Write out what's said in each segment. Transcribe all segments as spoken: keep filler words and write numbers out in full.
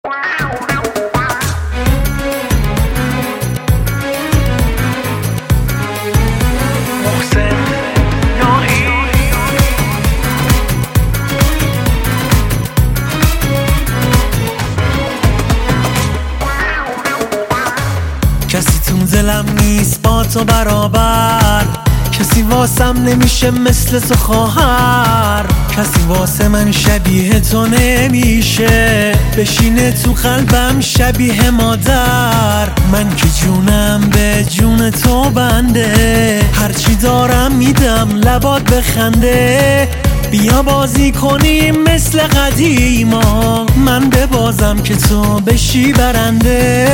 کسی تو دلم نیست با تو برابر، کسی واسم نمیشه مثل تو خواهر، کسی واسه من شبیه تو نمیشه، بشینه تو قلبم شبیه مادر. من که جونم به جون تو بنده، هرچی دارم میدم لبات بخنده. بیا بازی کنیم مثل قدیما، من ببازم که تو بشی برنده.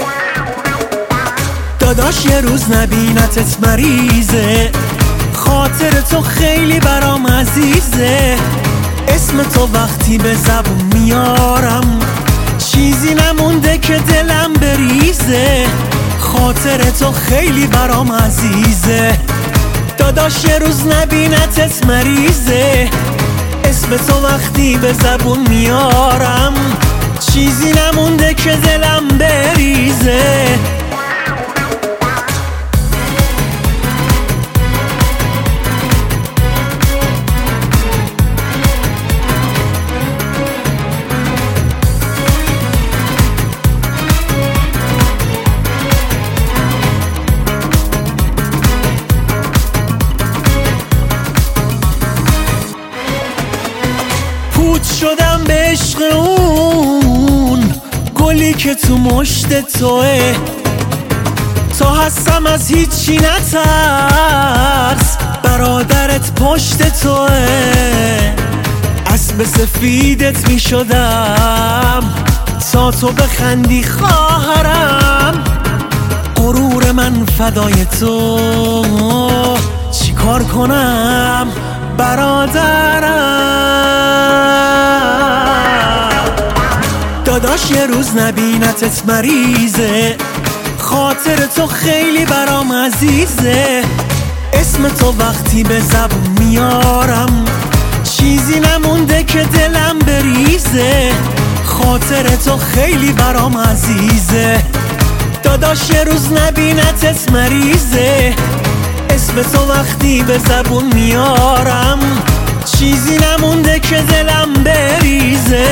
داداش یه روز نبینتت مریضه، خاطر تو خیلی برام عزیزه. اسم تو وقتی به زبون میارم، چیزی نمونده که دلم بریزه. خاطر تو خیلی برام عزیزه، داداش یه روز نبینتت مریضه. اسم تو وقتی به زبون میارم، چیزی نمونده که دلم بریزه. پوت شدم به عشق اون گلی که تو مشت توه، تا هستم از هیچی نترس، برادرت پشت توه. اسب سفیدت می شدم تا تو بخندی خواهرم. غرور من فدای تو، چی کار کنم برادرم. داداش یه روز نبینتت مریضه، خاطر تو خیلی برام عزیزه. اسم تو وقتی به زبون میارم، چیزی نمونده که دلم بریزه. خاطر تو خیلی برام عزیزه، داداش یه روز نبینتت مریضه. اسم تو وقتی به زبون میارم، چیزی نمونده که دلم بریزه.